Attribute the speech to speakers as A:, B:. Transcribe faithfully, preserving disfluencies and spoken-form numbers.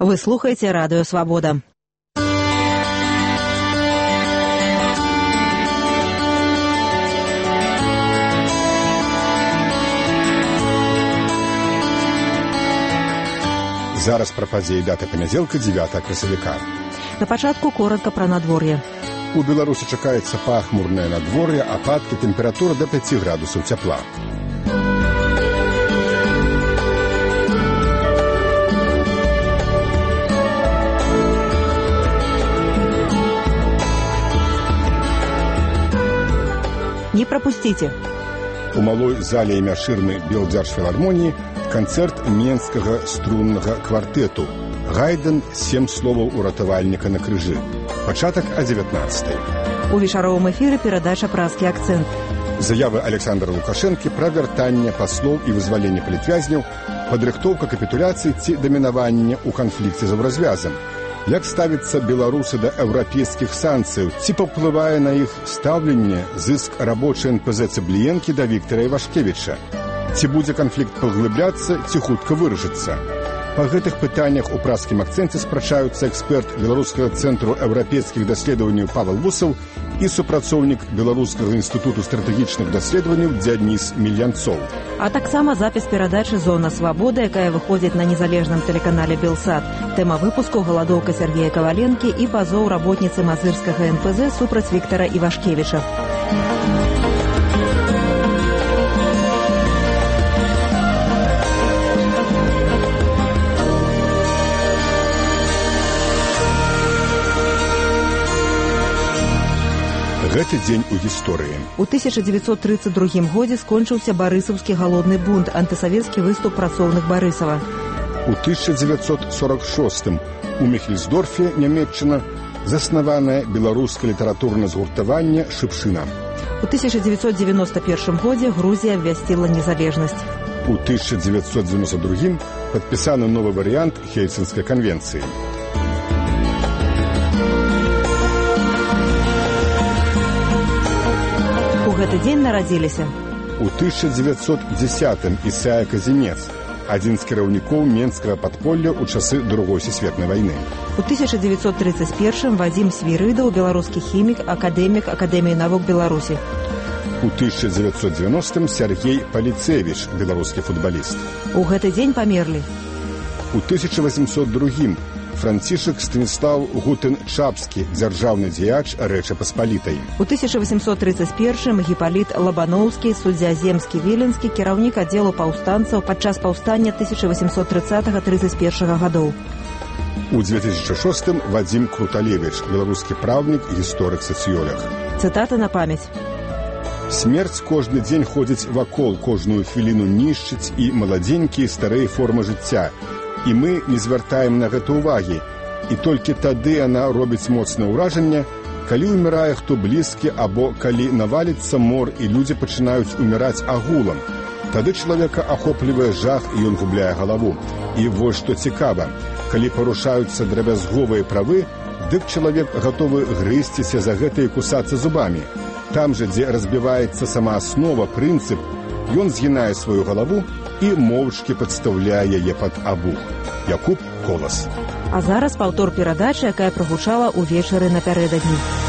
A: Вы слухаеце радыё «Свабода».
B: Зараз пра падзеі даты панядзелка дзевятага красавіка.
A: На пачатку коротка пра надвор'е.
B: У Беларусі чакаецца пахмурнае надвор'е, ападкі, тэмпература да пяці градусаў цяпла.
A: Не прапусціце.
B: У малой зале імя Шырмы Белдзяржфілармоніі канцэрт менскага струннага квартэту «Гайден. Сем словаў уратавальніка на крыжы». Пачатак о дзевятнаццатай.
A: У вечаровым эфіры перадача «Празкі акцэнт».
B: Заявы Александра Лукашэнкі пра вяртанне паслоў і вызваленне палітвязняў, падрыхтоўка капітуляцыі ці дамінавання ў канфлікце з развязам. Як ставіцца беларусы да еўрапейскіх санкцыяў, ці паўплывае на іх стаўленне зыск рабочай эн пэ зэ Цыбліенкі да Віктара Івашкевіча? Ці будзе канфлікт паглыбляцца, ці хутка вырашыцца? Па гэтых пытаннях у празкім акцэнце спрачаюцца эксперт Беларускага цэнтру еўрапейскіх даследаванняў Павел Вусаў і супрацоўнік Беларускага інстытуту стратэгічных даследаванняў Дзяніс Мільянцоў.
A: А таксама запіс перадачы «Зона свабоды», якая выходзіць на незалежным тэлеканале «Белсат». Тэма выпуску «Галадоўка Сергея Каваленкі» і пазоў работніцы мазырскага эн пэ зэ супраць Віктара Івашкевіча.
B: Гэты дзень у гісторыі.
A: У тысяча дзевяцьсот трыццаць другім годзе скончыўся барысаўскі галодны бунт, антысавецкі выступ працоўных Барысава.
B: У тысяча дзевяцьсот сорок шостым у Мехельсдорфе, Нямецчына, заснаванае беларускае літаратурнае згуртаванне «Шыпшына».
A: У тысяча дзевяцьсот дзевяносто першым годзе Грузія абвясціла незалежнасць.
B: У тысяча дзевяцьсот дзевяносто другім падпісаны новы варыянт Хельсінскай канвенцыі.
A: У гэты дзень нарадзіліся.
B: У тысяча дзевяцьсот дзесятым Ісая Казінец, адзін з кіраўнікоў менскага падполля ў часы Другой сусветнай вайны.
A: У тысяча дзевяцьсот трыццаць першым Вадзім Свірыдаў, беларускі хімік, акадэмік Акадэміі навук Беларусі.
B: У тысяча дзевяцьсот дзевяностым Сергей Паліцевіч, беларускі футбаліст.
A: У гэты дзень памерлі.
B: У тысяча васьмсот другім Францішак Станіслаў Гутен-Чапскі, дзяржаўны дзеяч Рэчы Паспалітай.
A: У тысяча васьмсот трыццаць першым Гіпаліт Лабаноўскі, суддзя Земскі-Віленскі, кіраўнік аддзелу паўстанцаў падчас паўстання тысяча васьмсот трыццатага — трыццаць першага гадоў.
B: У дзве тысячы шостым Вадзім Круталевіч, беларускі праўнік, гісторык, сацыёлаг.
A: Цытата на памяць.
B: Смерць кожны дзень ходзіць вакол, кожную хвіліну нішчыць і маладзенькія старыя формы жыцця. І мы не звяртаем на гэта ўвагі. І толькі тады яна робіць моцнае ўражанне, калі ўмірае хто блізкі або калі наваліцца мор і людзі пачынаюць уміраць агулам. Тады чалавека ахоплівае жах і ён губляе галаву. І вось што цікава, калі парушаюцца драбязговыя правы, дык чалавек гатовы грызціся за гэта і кусацца зубамі. Там жа, дзе разбіваецца сама аснова, прынцып, ён згінае сваю галаву і моўчкі падстаўляе яе пад абух. Якуб Колас.
A: А зараз паўтор перадачы, якая прагучала ўвечары напярэдадні.